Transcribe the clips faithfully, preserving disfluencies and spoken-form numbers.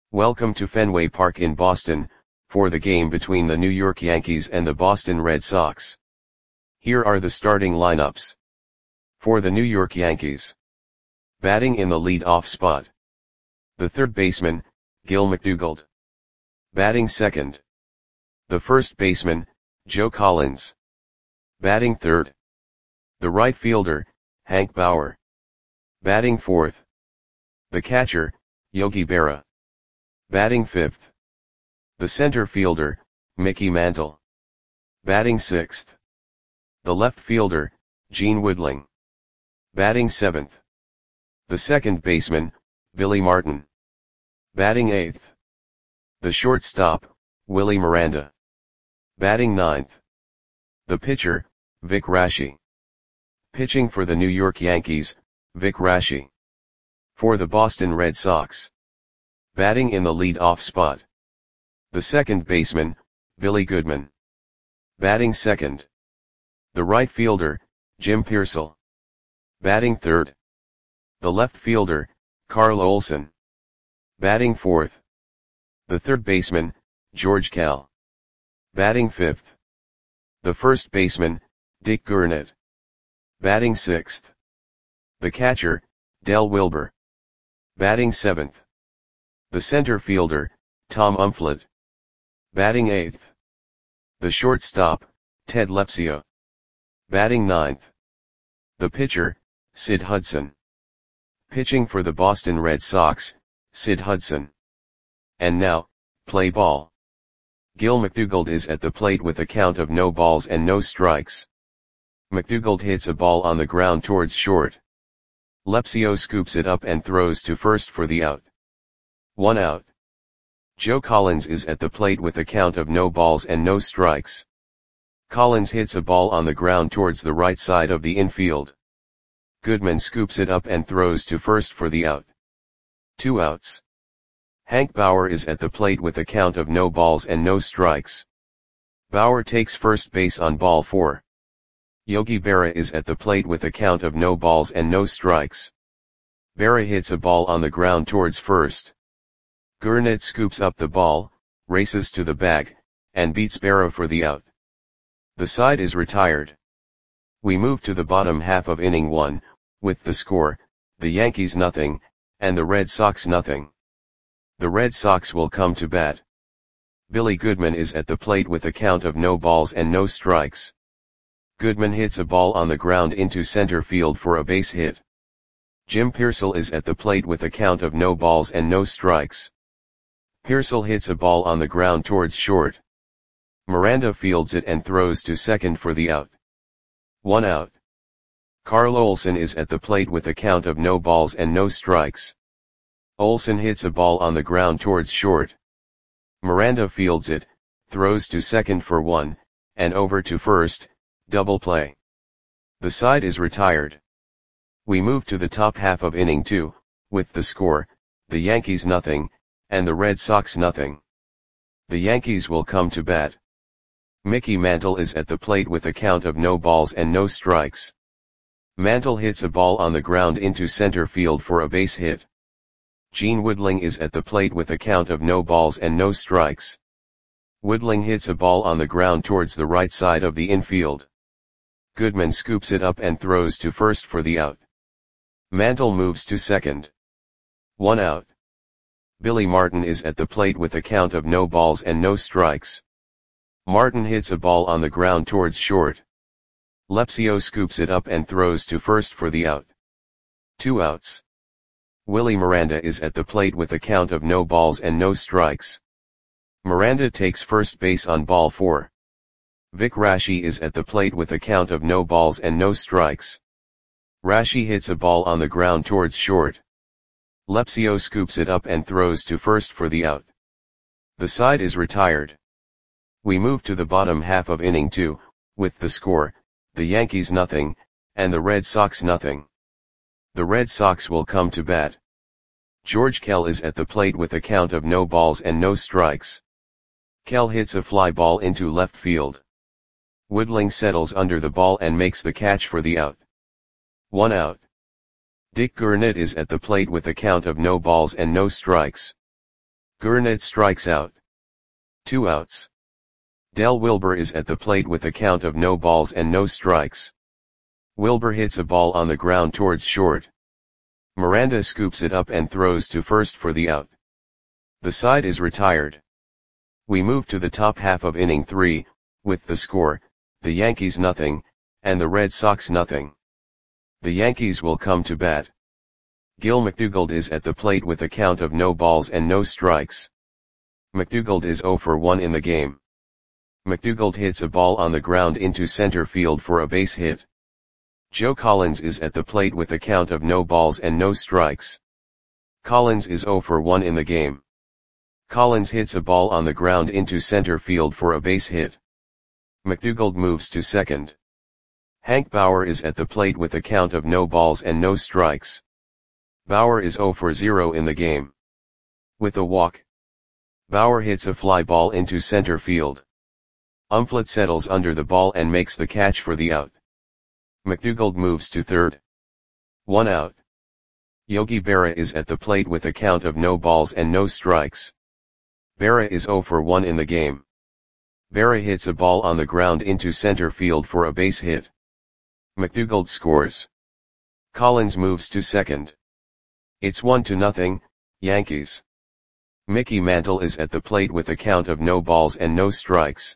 Welcome to Fenway Park in Boston, for the game between the New York Yankees and the Boston Red Sox. Here are the starting lineups. For the New York Yankees. Batting in the lead-off spot. The third baseman, Gil McDougald. Batting second. The first baseman, Joe Collins. Batting third. The right fielder, Hank Bauer. Batting fourth. The catcher, Yogi Berra. Batting fifth. The center fielder, Mickey Mantle. Batting sixth. The left fielder, Gene Woodling. Batting seventh. The second baseman, Billy Martin. Batting eighth. The shortstop, Willie Miranda. Batting ninth. The pitcher, Vic Raschi. Pitching for the New York Yankees, Vic Raschi. For the Boston Red Sox. Batting in the lead-off spot. The second baseman, Billy Goodman. Batting second. The right fielder, Jim Piersall. Batting third. The left fielder, Carl Olson. Batting fourth. The third baseman, George Kell. Batting fifth. The first baseman, Dick Gurnett. Batting sixth. The catcher, Del Wilber. Batting seventh. The center fielder, Tom Umflett. Batting eighth. The shortstop, Ted Lepsio. Batting ninth. The pitcher, Sid Hudson. Pitching for the Boston Red Sox, Sid Hudson. And now, play ball. Gil McDougald is at the plate with a count of no balls and no strikes. McDougald hits a ball on the ground towards short. Lepsio scoops it up and throws to first for the out. One out. Joe Collins is at the plate with a count of no balls and no strikes. Collins hits a ball on the ground towards the right side of the infield. Goodman scoops it up and throws to first for the out. Two outs. Hank Bauer is at the plate with a count of no balls and no strikes. Bauer takes first base on ball four. Yogi Berra is at the plate with a count of no balls and no strikes. Berra hits a ball on the ground towards first. Gurnett scoops up the ball, races to the bag, and beats Berra for the out. The side is retired. We move to the bottom half of inning one, with the score, the Yankees nothing, and the Red Sox nothing. The Red Sox will come to bat. Billy Goodman is at the plate with a count of no balls and no strikes. Goodman hits a ball on the ground into center field for a base hit. Jim Piersall is at the plate with a count of no balls and no strikes. Piersall hits a ball on the ground towards short. Miranda fields it and throws to second for the out. One out. Carl Olson is at the plate with a count of no balls and no strikes. Olson hits a ball on the ground towards short. Miranda fields it, throws to second for one, and over to first, double play. The side is retired. We move to the top half of inning two, with the score, the Yankees nothing, and the Red Sox nothing. The Yankees will come to bat. Mickey Mantle is at the plate with a count of no balls and no strikes. Mantle hits a ball on the ground into center field for a base hit. Gene Woodling is at the plate with a count of no balls and no strikes. Woodling hits a ball on the ground towards the right side of the infield. Goodman scoops it up and throws to first for the out. Mantle moves to second. One out. Billy Martin is at the plate with a count of no balls and no strikes. Martin hits a ball on the ground towards short. Lepsio scoops it up and throws to first for the out. Two outs. Willie Miranda is at the plate with a count of no balls and no strikes. Miranda takes first base on ball four. Vic Raschi is at the plate with a count of no balls and no strikes. Raschi hits a ball on the ground towards short. Lepsio scoops it up and throws to first for the out. The side is retired. We move to the bottom half of inning two, with the score, the Yankees nothing, and the Red Sox nothing. The Red Sox will come to bat. George Kell is at the plate with a count of no balls and no strikes. Kell hits a fly ball into left field. Woodling settles under the ball and makes the catch for the out. One out. Dick Gurnett is at the plate with a count of no balls and no strikes. Gurnet strikes out. Two outs. Del Wilber is at the plate with a count of no balls and no strikes. Wilber hits a ball on the ground towards short. Miranda scoops it up and throws to first for the out. The side is retired. We move to the top half of inning three, with the score, the Yankees nothing, and the Red Sox nothing. The Yankees will come to bat. Gil McDougald is at the plate with a count of no balls and no strikes. McDougald is oh for one in the game. McDougald hits a ball on the ground into center field for a base hit. Joe Collins is at the plate with a count of no balls and no strikes. Collins is oh for one in the game. Collins hits a ball on the ground into center field for a base hit. McDougald moves to second. Hank Bauer is at the plate with a count of no balls and no strikes. Bauer is oh for zero in the game. With a walk, Bauer hits a fly ball into center field. Umflett settles under the ball and makes the catch for the out. McDougald moves to third. One out. Yogi Berra is at the plate with a count of no balls and no strikes. Berra is oh for one in the game. Berra hits a ball on the ground into center field for a base hit. McDougald scores. Collins moves to second. It's one to nothing, Yankees. Mickey Mantle is at the plate with a count of no balls and no strikes.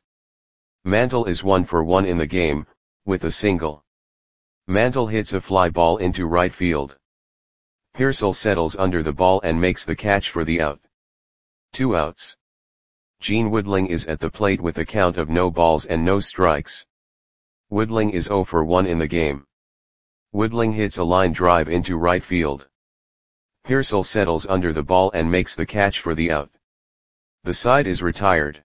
Mantle is one for one in the game, with a single. Mantle hits a fly ball into right field. Pearsall settles under the ball and makes the catch for the out. Two outs. Gene Woodling is at the plate with a count of no balls and no strikes. Woodling is oh for one in the game. Woodling hits a line drive into right field. Pearsall settles under the ball and makes the catch for the out. The side is retired.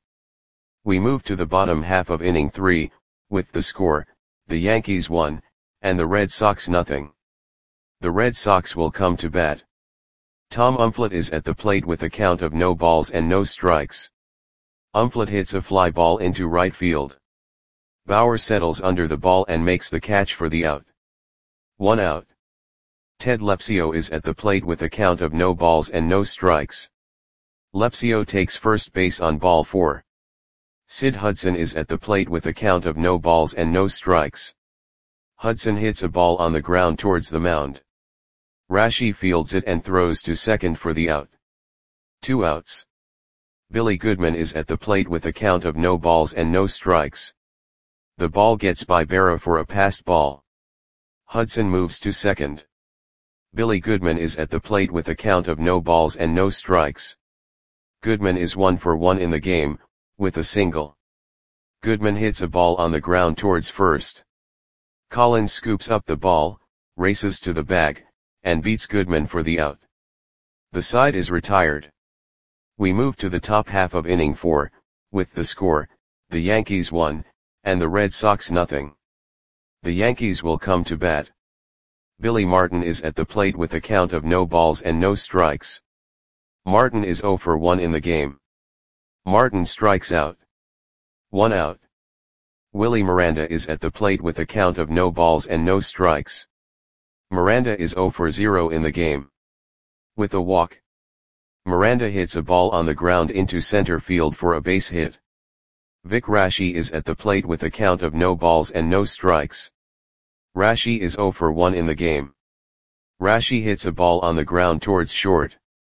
We move to the bottom half of inning three, with the score, the Yankees one, and the Red Sox nothing. The Red Sox will come to bat. Tom Umflett is at the plate with a count of no balls and no strikes. Umflett hits a fly ball into right field. Bauer settles under the ball and makes the catch for the out. One out. Ted Lepsio is at the plate with a count of no balls and no strikes. Lepsio takes first base on ball four. Sid Hudson is at the plate with a count of no balls and no strikes. Hudson hits a ball on the ground towards the mound. Rashi fields it and throws to second for the out. Two outs. Billy Goodman is at the plate with a count of no balls and no strikes. The ball gets by Berra for a passed ball. Hudson moves to second. Billy Goodman is at the plate with a count of no balls and no strikes. Goodman is one for one in the game, with a single. Goodman hits a ball on the ground towards first. Collins scoops up the ball, races to the bag, and beats Goodman for the out. The side is retired. We move to the top half of inning four, with the score, the Yankees one, and the Red Sox nothing. The Yankees will come to bat. Billy Martin is at the plate with a count of no balls and no strikes. Martin is oh for one in the game. Martin strikes out. One out. Willie Miranda is at the plate with a count of no balls and no strikes. Miranda is oh for zero in the game. With a walk, Miranda hits a ball on the ground into center field for a base hit. Vic Rashi is at the plate with a count of no balls and no strikes. Rashi is oh for one in the game. Rashi hits a ball on the ground towards short.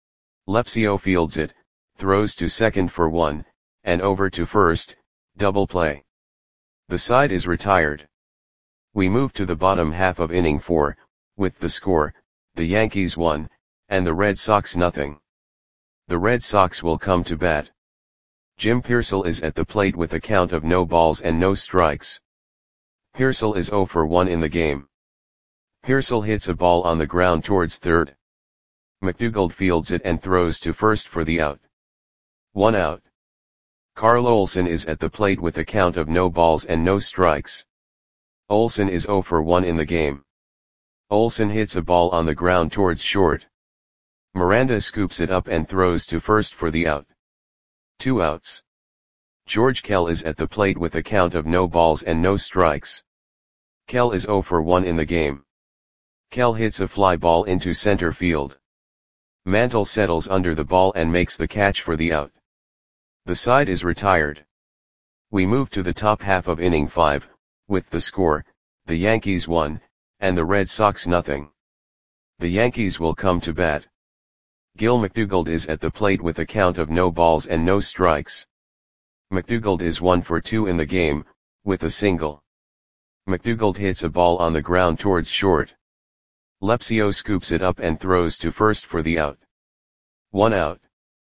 Lepsio fields it, throws to second for one, and over to first, double play. The side is retired. We move to the bottom half of inning four, with the score, the Yankees one, and the Red Sox nothing. The Red Sox will come to bat. Jim Pearsall is at the plate with a count of no balls and no strikes. Pearsall is oh for one in the game. Pearsall hits a ball on the ground towards third. McDougald fields it and throws to first for the out. One out. Carl Olson is at the plate with a count of no balls and no strikes. Olson is oh for one in the game. Olson hits a ball on the ground towards short. Miranda scoops it up and throws to first for the out. Two outs. George Kell is at the plate with a count of no balls and no strikes. Kell is oh for one in the game. Kell hits a fly ball into center field. Mantle settles under the ball and makes the catch for the out. The side is retired. We move to the top half of inning five, with the score, the Yankees one, and the Red Sox nothing. The Yankees will come to bat. Gil McDougald is at the plate with a count of no balls and no strikes. McDougald is one for two in the game, with a single. McDougald hits a ball on the ground towards short. Lepsio scoops it up and throws to first for the out. One out.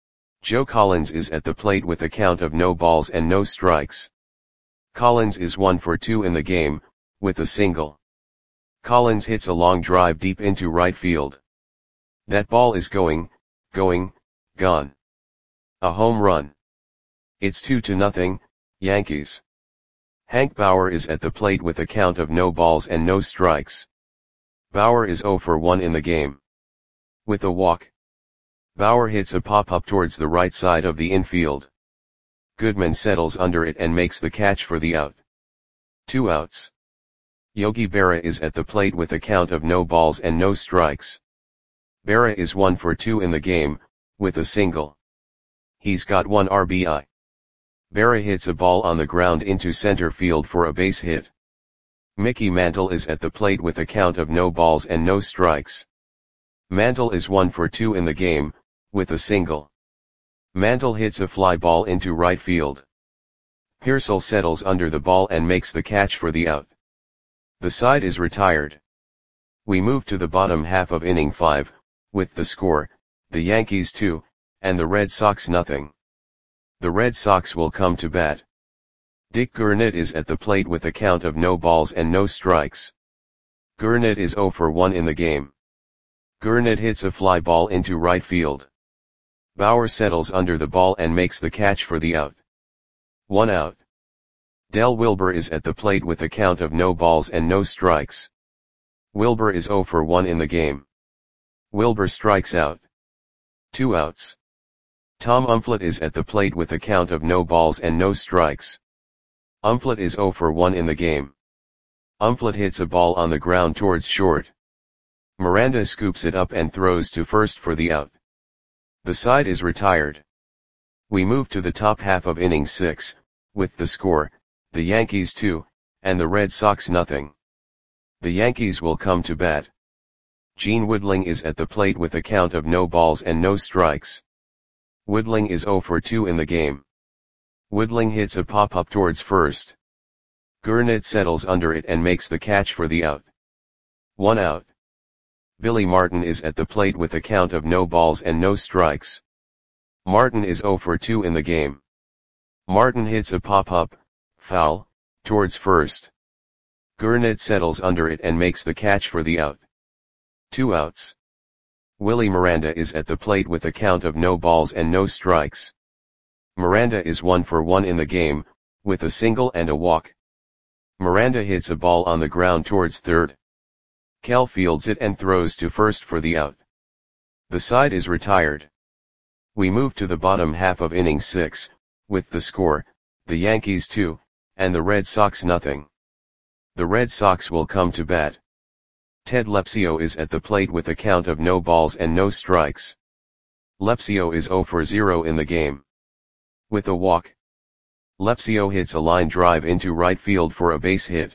Joe Collins is at the plate with a count of no balls and no strikes. Collins is one for two in the game, with a single. Collins hits a long drive deep into right field. That ball is going, going, gone. A home run. It's two to nothing, Yankees. Hank Bauer is at the plate with a count of no balls and no strikes. Bauer is oh for one in the game. With a walk. Bauer hits a pop-up towards the right side of the infield. Goodman settles under it and makes the catch for the out. Two outs. Yogi Berra is at the plate with a count of no balls and no strikes. Berra is one for two in the game, with a single. He's got one R B I. Berra hits a ball on the ground into center field for a base hit. Mickey Mantle is at the plate with a count of no balls and no strikes. Mantle is one for two in the game, with a single. Mantle hits a fly ball into right field. Pearsall settles under the ball and makes the catch for the out. The side is retired. We move to the bottom half of inning five, with the score, the Yankees two, and the Red Sox nothing. The Red Sox will come to bat. Dick Gurnett is at the plate with a count of no balls and no strikes. Gurnett is oh for one in the game. Gurnett hits a fly ball into right field. Bauer settles under the ball and makes the catch for the out. One out. Del Wilber is at the plate with a count of no balls and no strikes. Wilber is oh for one in the game. Wilber strikes out. Two outs. Tom Umflett is at the plate with a count of no balls and no strikes. Umflett is oh for one in the game. Umflett hits a ball on the ground towards short. Miranda scoops it up and throws to first for the out. The side is retired. We move to the top half of inning six, with the score, the Yankees two, and the Red Sox nothing. The Yankees will come to bat. Gene Woodling is at the plate with a count of no balls and no strikes. Woodling is oh for two in the game. Woodling hits a pop-up towards first. Gurnett settles under it and makes the catch for the out. One out. Billy Martin is at the plate with a count of no balls and no strikes. Martin is oh for two in the game. Martin hits a pop-up, foul, towards first. Gurnett settles under it and makes the catch for the out. Two outs. Willie Miranda is at the plate with a count of no balls and no strikes. Miranda is one for one in the game, with a single and a walk. Miranda hits a ball on the ground towards third. Kell fields it and throws to first for the out. The side is retired. We move to the bottom half of inning six, with the score, the Yankees two, and the Red Sox nothing. The Red Sox will come to bat. Ted Lepsio is at the plate with a count of no balls and no strikes. Lepsio is oh for zero in the game. With a walk. Lepsio hits a line drive into right field for a base hit.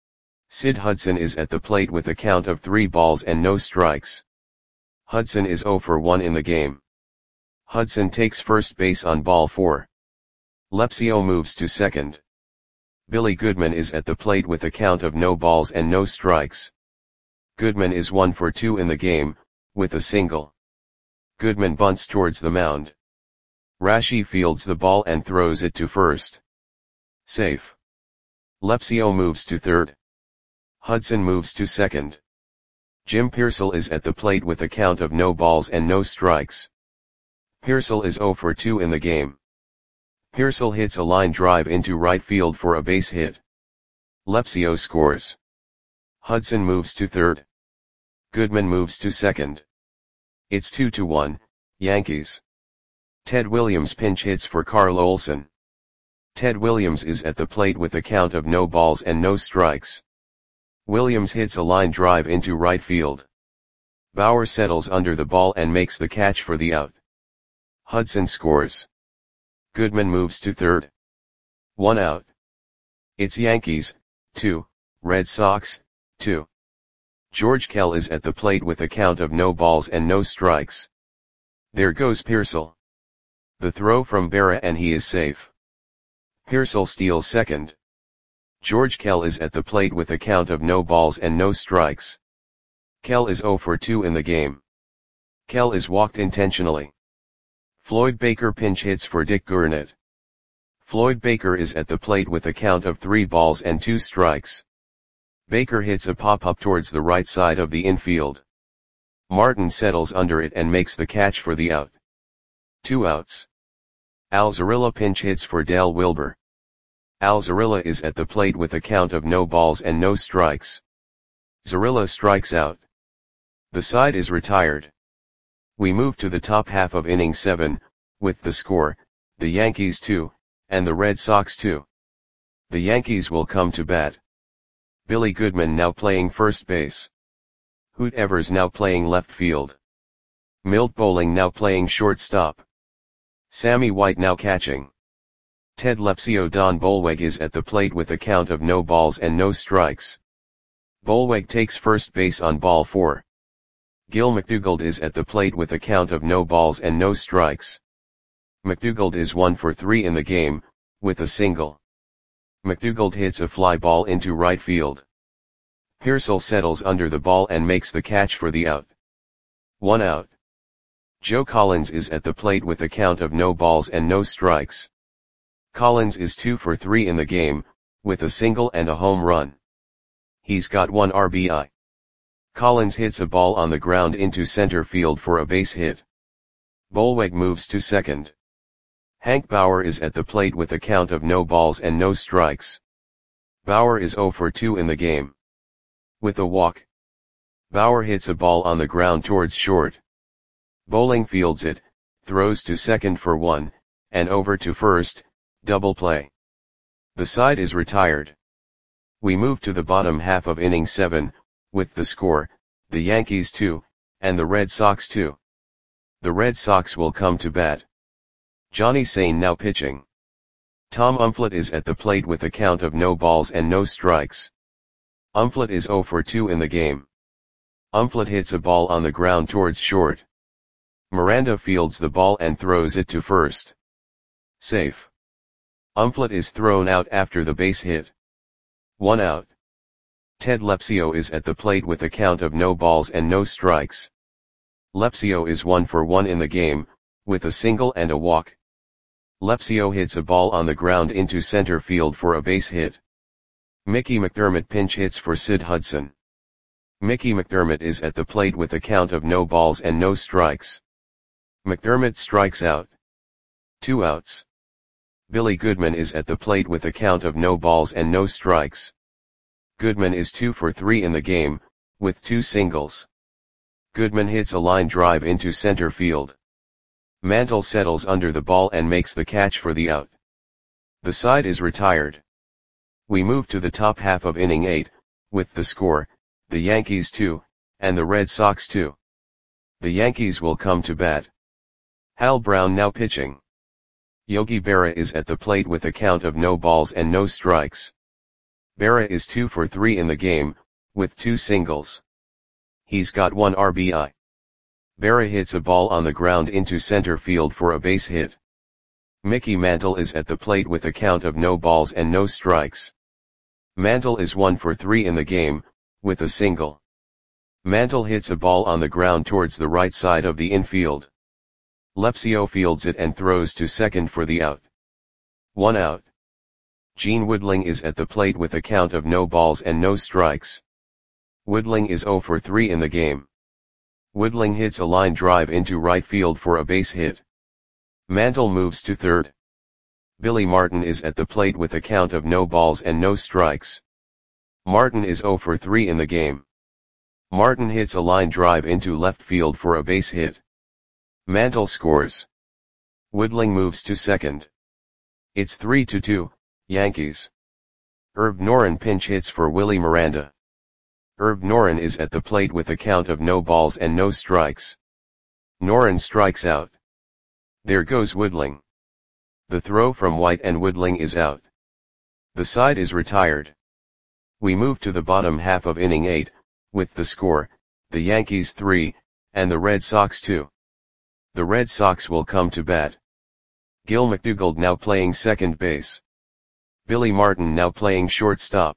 Sid Hudson is at the plate with a count of three balls and no strikes. Hudson is oh for one in the game. Hudson takes first base on ball four. Lepsio moves to second. Billy Goodman is at the plate with a count of no balls and no strikes. Goodman is one for two in the game, with a single. Goodman bunts towards the mound. Rashi fields the ball and throws it to first. Safe. Lepsio moves to third. Hudson moves to second. Jim Pearsall is at the plate with a count of no balls and no strikes. Pearsall is oh for two in the game. Pearsall hits a line drive into right field for a base hit. Lepsio scores. Hudson moves to third. Goodman moves to second. It's two to one, Yankees. Ted Williams pinch hits for Carl Olson. Ted Williams is at the plate with a count of no balls and no strikes. Williams hits a line drive into right field. Bauer settles under the ball and makes the catch for the out. Hudson scores. Goodman moves to third. One out. It's Yankees, two, Red Sox, two. George Kell is at the plate with a count of no balls and no strikes. There goes Pearsall. The throw from Berra and he is safe. Pearsall steals second. George Kell is at the plate with a count of no balls and no strikes. Kell is zero for two in the game. Kell is walked intentionally. Floyd Baker pinch hits for Dick Gurnett. Floyd Baker is at the plate with a count of three balls and two strikes. Baker hits a pop-up towards the right side of the infield. Martin settles under it and makes the catch for the out. Two outs. Al Zarilla pinch hits for Dale Wilbur. Al Zarilla is at the plate with a count of no balls and no strikes. Zarilla strikes out. The side is retired. We move to the top half of inning seven, with the score, the Yankees two, and the Red Sox two. The Yankees will come to bat. Billy Goodman now playing first base. Hoot Evers now playing left field. Milt Bowling now playing shortstop. Sammy White now catching. Ted Lepsio Don Bolweg is at the plate with a count of no balls and no strikes. Bolweg takes first base on ball four. Gil McDougald is at the plate with a count of no balls and no strikes. McDougald is one for three in the game, with a single. McDougald hits a fly ball into right field. Pearsall settles under the ball and makes the catch for the out. One out. Joe Collins is at the plate with a count of no balls and no strikes. Collins is two for three in the game, with a single and a home run. He's got one R B I. Collins hits a ball on the ground into center field for a base hit. Bolweg moves to second. Hank Bauer is at the plate with a count of no balls and no strikes. Bauer is zero for two in the game. With a walk. Bauer hits a ball on the ground towards short. Bowling fields it, throws to second for one, and over to first, double play. The side is retired. We move to the bottom half of inning seven, with the score, the Yankees two, and the Red Sox two. The Red Sox will come to bat. Johnny Sain now pitching. Tom Umflett is at the plate with a count of no balls and no strikes. Umflett is zero for two in the game. Umflett hits a ball on the ground towards short. Miranda fields the ball and throws it to first. Safe. Umflett is thrown out after the base hit. One out. Ted Lepsio is at the plate with a count of no balls and no strikes. Lepsio is one for one in the game, with a single and a walk. Lepsio hits a ball on the ground into center field for a base hit. Mickey McDermott pinch hits for Sid Hudson. Mickey McDermott is at the plate with a count of no balls and no strikes. McDermott strikes out. Two outs. Billy Goodman is at the plate with a count of no balls and no strikes. Goodman is two for three in the game, with two singles. Goodman hits a line drive into center field. Mantle settles under the ball and makes the catch for the out. The side is retired. We move to the top half of inning eight, with the score, the Yankees two, and the Red Sox two. The Yankees will come to bat. Hal Brown now pitching. Yogi Berra is at the plate with a count of no balls and no strikes. Berra is two for three in the game, with two singles. He's got one R B I. Berra hits a ball on the ground into center field for a base hit. Mickey Mantle is at the plate with a count of no balls and no strikes. Mantle is one for three in the game, with a single. Mantle hits a ball on the ground towards the right side of the infield. Lepsio fields it and throws to second for the out. One out. Gene Woodling is at the plate with a count of no balls and no strikes. Woodling is zero for three in the game. Woodling hits a line drive into right field for a base hit. Mantle moves to third. Billy Martin is at the plate with a count of no balls and no strikes. Martin is zero for three in the game. Martin hits a line drive into left field for a base hit. Mantle scores. Woodling moves to second. It's three to two, Yankees. Herb Noren pinch hits for Willie Miranda. Herb Noren is at the plate with a count of no balls and no strikes. Noren strikes out. There goes Woodling. The throw from White and Woodling is out. The side is retired. We move to the bottom half of inning eight, with the score, the Yankees three, and the Red Sox two. The Red Sox will come to bat. Gil McDougald now playing second base. Billy Martin now playing shortstop.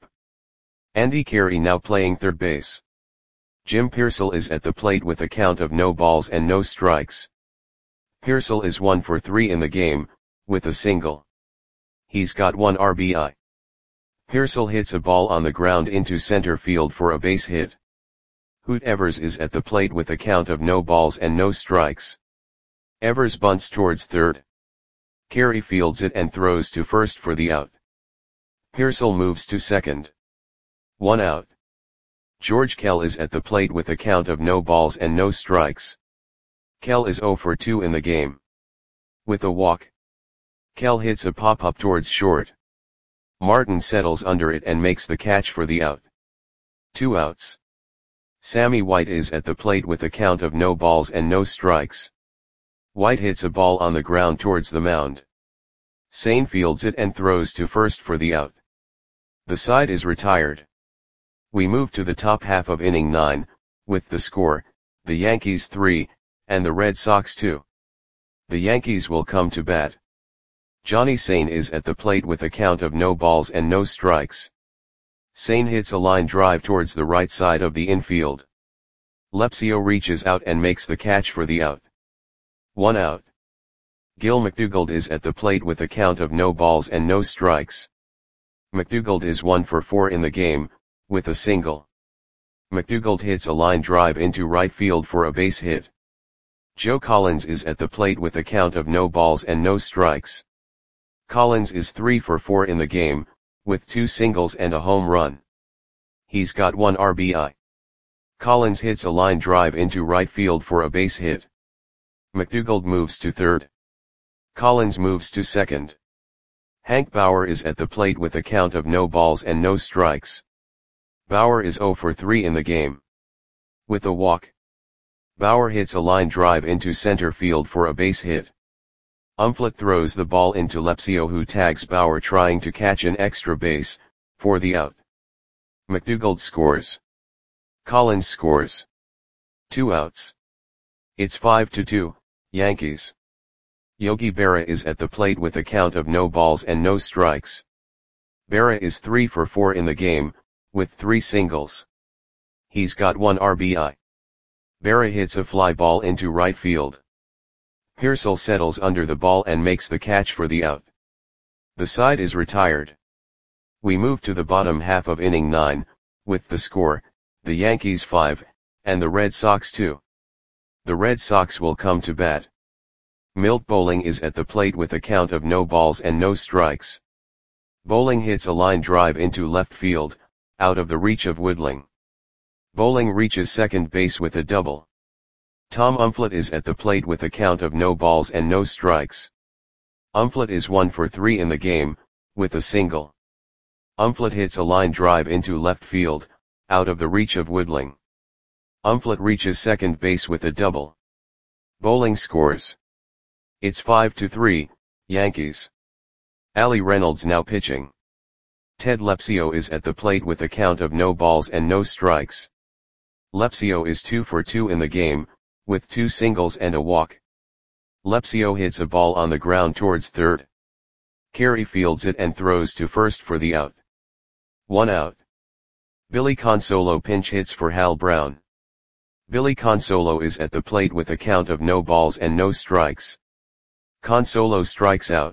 Andy Carey now playing third base. Jim Piersall is at the plate with a count of no balls and no strikes. Piersall is one for three in the game, with a single. He's got one R B I. Piersall hits a ball on the ground into center field for a base hit. Hoot Evers is at the plate with a count of no balls and no strikes. Evers bunts towards third. Carey fields it and throws to first for the out. Piersall moves to second. One out. George Kell is at the plate with a count of no balls and no strikes. Kell is zero for two in the game. With a walk. Kell hits a pop-up towards short. Martin settles under it and makes the catch for the out. Two outs. Sammy White is at the plate with a count of no balls and no strikes. White hits a ball on the ground towards the mound. Sane fields it and throws to first for the out. The side is retired. We move to the top half of inning nine, with the score, the Yankees three, and the Red Sox two. The Yankees will come to bat. Johnny Sane is at the plate with a count of no balls and no strikes. Sane hits a line drive towards the right side of the infield. Lepsio reaches out and makes the catch for the out. One out. Gil McDougald is at the plate with a count of no balls and no strikes. McDougald is one for four in the game, with a single. McDougald hits a line drive into right field for a base hit. Joe Collins is at the plate with a count of no balls and no strikes. Collins is three for four in the game, with two singles and a home run. He's got one R B I. Collins hits a line drive into right field for a base hit. McDougald moves to third. Collins moves to second. Hank Bauer is at the plate with a count of no balls and no strikes. Bauer is zero for three in the game. With a walk. Bauer hits a line drive into center field for a base hit. Umflett throws the ball into Lepsio, who tags Bauer trying to catch an extra base, for the out. McDougald scores. Collins scores. Two outs. It's five to two, Yankees. Yogi Berra is at the plate with a count of no balls and no strikes. Berra is three for four in the game, with three singles. He's got one R B I. Berra hits a fly ball into right field. Piersall settles under the ball and makes the catch for the out. The side is retired. We move to the bottom half of inning nine, with the score, the Yankees five, and the Red Sox two. The Red Sox will come to bat. Milt Bowling is at the plate with a count of no balls and no strikes. Bowling hits a line drive into left field, out of the reach of Woodling. Bowling reaches second base with a double. Tom Umflett is at the plate with a count of no balls and no strikes. Umflett is one for three in the game, with a single. Umflett hits a line drive into left field, out of the reach of Woodling. Umflett reaches second base with a double. Bowling scores. It's five to three, Yankees. Ali Reynolds now pitching. Ted Lepsio is at the plate with a count of no balls and no strikes. Lepsio is two for two in the game, with two singles and a walk. Lepsio hits a ball on the ground towards third. Carey fields it and throws to first for the out. One out. Billy Consolo pinch hits for Hal Brown. Billy Consolo is at the plate with a count of no balls and no strikes. Consolo strikes out.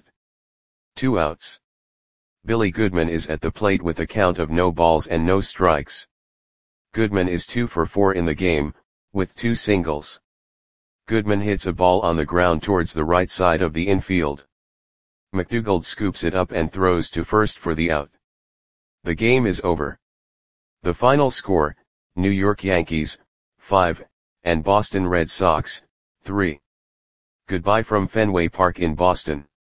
Two outs. Billy Goodman is at the plate with a count of no balls and no strikes. Goodman is two for four in the game, with two singles. Goodman hits a ball on the ground towards the right side of the infield. McDougald scoops it up and throws to first for the out. The game is over. The final score, New York Yankees, five, and Boston Red Sox, three. Goodbye from Fenway Park in Boston.